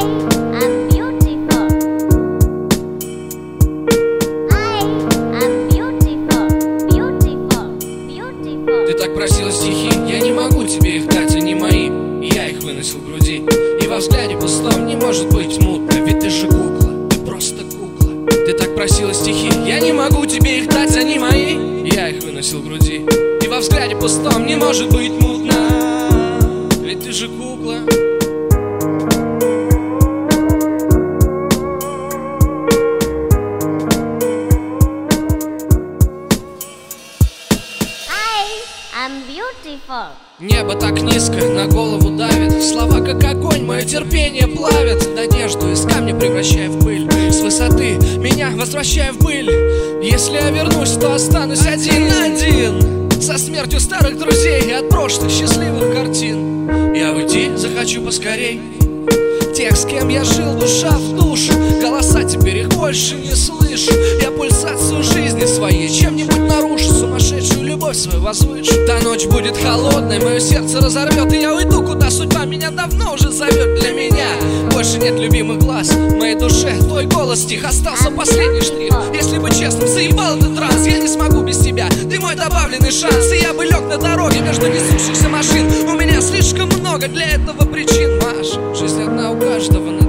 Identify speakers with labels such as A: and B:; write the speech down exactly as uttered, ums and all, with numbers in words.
A: Ты так просила стихи, я не могу тебе их дать, они мои. Я их выносил в груди, и во взгляде пустом не может быть мутно. Ведь ты же кукла, ты просто кукла. Ты так просила стихи, я не могу тебе их дать, они мои. Я их выносил в груди, и во взгляде пустом не может быть мутно. Ведь ты же кукла.
B: I'm beautiful.
A: Небо так низко, на голову давит. Слова как огонь, мое терпение плавит. Надежду из камня превращая в пыль. С высоты меня возвращая в пыль. Если я вернусь, то останусь один на один со смертью старых друзей и от прошлых счастливых картин. Я уйти захочу поскорей. Тех, с кем я жил, душа в душу. Голоса теперь их больше не слышу. Я пульсацию жизни своей чем-нибудь нарушу. Сумасшедшую любовь свою возвышу. Та ночь будет холодной, мое сердце разорвет. И я уйду, куда судьба меня давно уже зовет. Для меня больше нет любимых глаз. В моей душе твой голос стих, остался последний штрих. Если бы честно, заебал этот транс. Я не смогу без тебя, ты мой добавленный шанс. И я бы лег на дороге между несущихся машин. У меня слишком много для этого причин, Маш. Жизнь одна у каждого.